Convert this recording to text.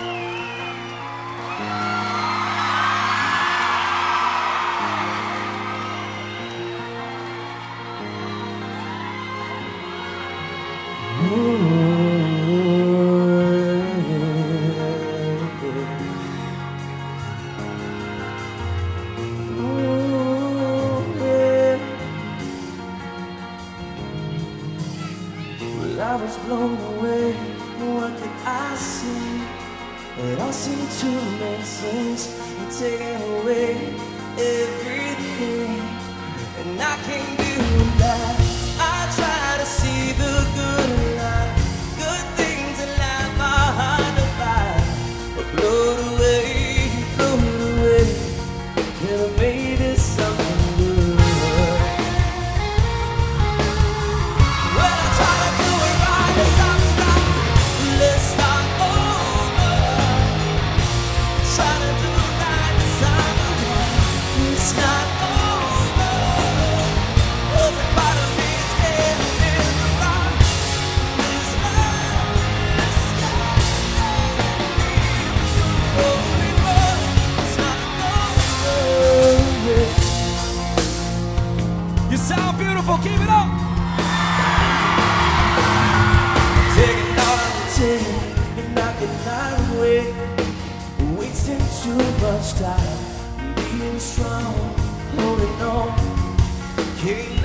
I was blown away. What did I see? It all seemed to make sense. You're taking away everything, and I can't do that. I try to see the good in life. Good things in life are hard to find. But blown away, never made it something good. When I try to do it right, it's stop. Let's start over. Try to do it right this time around. It's not over. Every part of me is getting in the wrong. This love is only one. It's not over. You sound beautiful. Keep it up. Taking all I'm taking and knocking out away. Wasting too much time, being strong, holding on. Can't